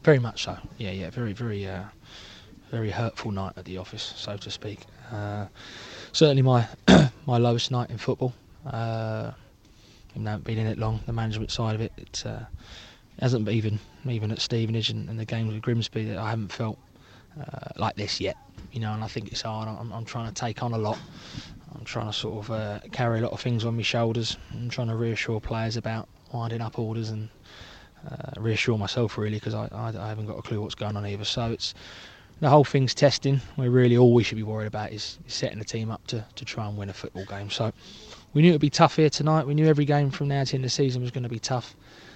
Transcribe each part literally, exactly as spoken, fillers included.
Very much so. Yeah, yeah. Very, very, uh, very hurtful night at the office, so to speak. Uh, certainly my my lowest night in football. Uh, even though I haven't been in it long, the management side of it, it uh, hasn't even even at Stevenage and, and the games with Grimsby that I haven't felt uh, like this yet. You know, and I think it's hard. I'm, I'm trying to take on a lot. I'm trying to sort of uh, carry a lot of things on my shoulders. I'm trying to reassure players about winding up orders and uh, reassure myself really, because I, I, I haven't got a clue what's going on either. So it's the whole thing's testing. Where really all we should be worried about is, is setting the team up to, to try and win a football game. So we knew it'd be tough here tonight. We knew every game from now to the end of the season was going to be tough.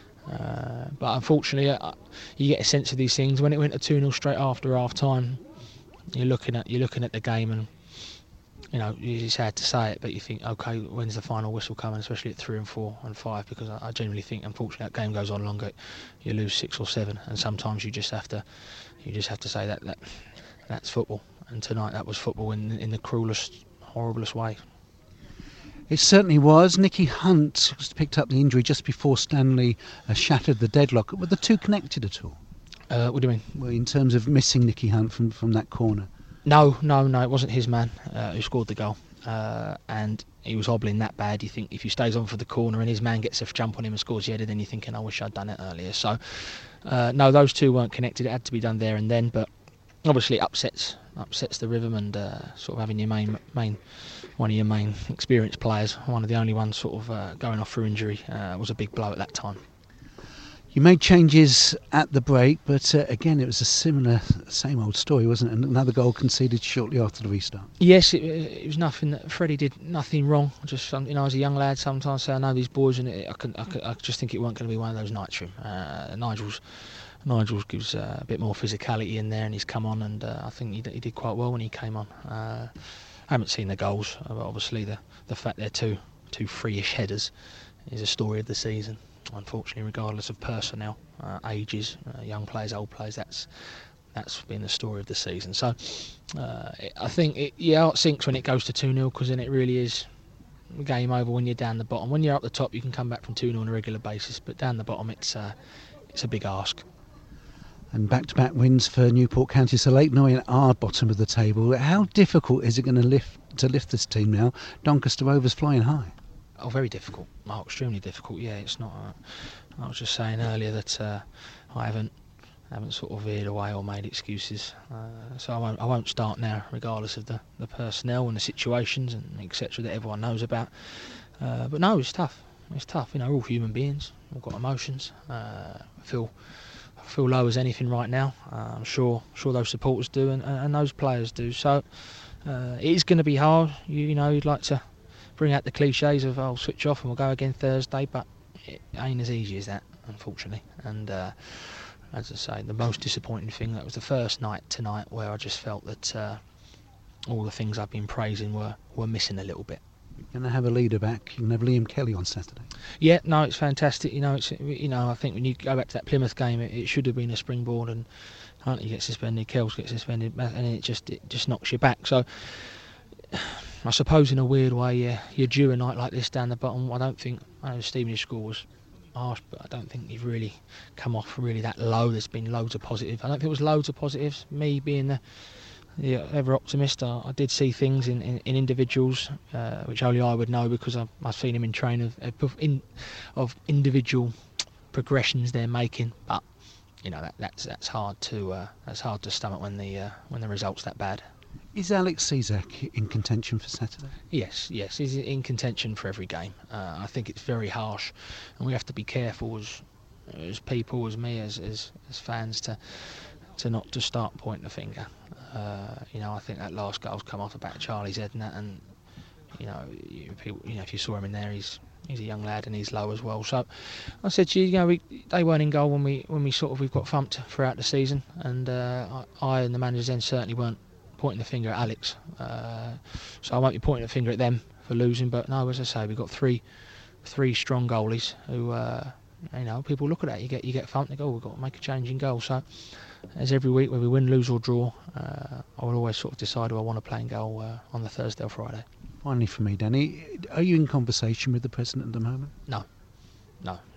Uh, but unfortunately, uh, you get a sense of these things when it went to two nil straight after half time. You're looking at you're looking at the game, and you know it's sad to say it, but you think, okay, when's the final whistle coming? Especially at three and four and five, because I, I genuinely think, unfortunately, that game goes on longer. You lose six or seven, and sometimes you just have to you just have to say that that that's football. And tonight, that was football in in the cruelest, horriblest way. It certainly was. Nicky Hunt picked up the injury just before Stanley uh, shattered the deadlock. Were the two connected at all? Uh, what do you mean? Well, in terms of missing Nicky Hunt from, from that corner? No, no, no. It wasn't his man uh, who scored the goal. Uh, and he was hobbling that bad. You think if he stays on for the corner and his man gets a jump on him and scores the header, then you're thinking, I wish I'd done it earlier. So, uh, no, those two weren't connected. It had to be done there and then. But obviously, it upsets upsets the rhythm, and uh, sort of having your main main. one of your main experienced players, one of the only ones sort of uh, going off for injury, uh, was a big blow at that time. You made changes at the break, but uh, again it was a similar, same old story, wasn't it? Another goal conceded shortly after the restart. Yes, it, it was nothing that Freddie did nothing wrong. Just you know, as a young lad, sometimes say I know these boys, and it, I can I, can, I just think it wasn't going to be one of those nights for him. Uh, Nigel's Nigel gives uh, a bit more physicality in there, and he's come on, and uh, I think he, he did quite well when he came on. Uh, I haven't seen the goals, but obviously the, the fact they're two two free-ish headers is a story of the season. Unfortunately, regardless of personnel, uh, ages, uh, young players, old players, that's that's been the story of the season. So uh, it, I think it, yeah, it sinks when it goes to two nil, because then it really is game over when you're down the bottom. When you're up the top, you can come back from two nil on a regular basis, but down the bottom, it's uh, it's a big ask. And back-to-back wins for Newport County, so Leyton Orient are bottom of the table. How difficult is it going to lift to lift this team now? Doncaster Rovers flying high. Oh, very difficult. Oh, extremely difficult. Yeah, it's not. Uh, I was just saying earlier that uh, I haven't haven't sort of veered away or made excuses. Uh, so I won't I won't start now, regardless of the, the personnel and the situations and et cetera that everyone knows about. Uh, but no, it's tough. It's tough. You know, we're all human beings. We've got emotions. Uh, I feel. I feel low as anything right now. Uh, I'm sure sure those supporters do, and, and those players do. So uh, it is going to be hard. You, you know, you'd like to bring out the cliches of "I'll switch off and we'll go again Thursday," but it ain't as easy as that, unfortunately. And uh, as I say, the most disappointing thing, that was the first night tonight where I just felt that uh, all the things I've been praising were, were missing a little bit. You're going to have a leader back. You're going to have Liam Kelly on Saturday. Yeah, no, it's fantastic. You know, it's you know, I think when you go back to that Plymouth game, it, it should have been a springboard, and Huntley gets suspended, Kells gets suspended, and it just it just knocks you back. So I suppose in a weird way, yeah, you're due a night like this down the bottom. I don't think I know Stevenage score was harsh, but I don't think you've really come off really that low. There's been loads of positives. I don't think it was loads of positives. Me being the Yeah, ever optimist. I, I did see things in, in, in individuals, uh, which only I would know because I've, I've seen them in train of of, in, of individual progressions they're making. But you know that that's that's hard to uh, that's hard to stomach when the uh, when the result's that bad. Is Alex Cizak in contention for Saturday? Yes, yes, he's in contention for every game. Uh, I think it's very harsh, and we have to be careful as as people, as me, as as, as fans to. to not to start pointing the finger. Uh, you know, I think that last goal's come off the back of Charlie's head and that, and you know, you, people, you know, if you saw him in there, he's he's a young lad and he's low as well. So I said to you, you know, we, they weren't in goal when we when we sort of we've got thumped throughout the season, and uh, I, I and the managers then certainly weren't pointing the finger at Alex. Uh, so I won't be pointing the finger at them for losing. But no, as I say, we've got three three strong goalies who, uh, you know, people look at that. You get you get thumped, they go, oh, we've got to make a change in goal. So. As every week, whether we win, lose or draw, uh, I will always sort of decide who I want to play in goal uh, on the Thursday or Friday. Finally for me, Danny, are you in conversation with the President at the moment? No, no,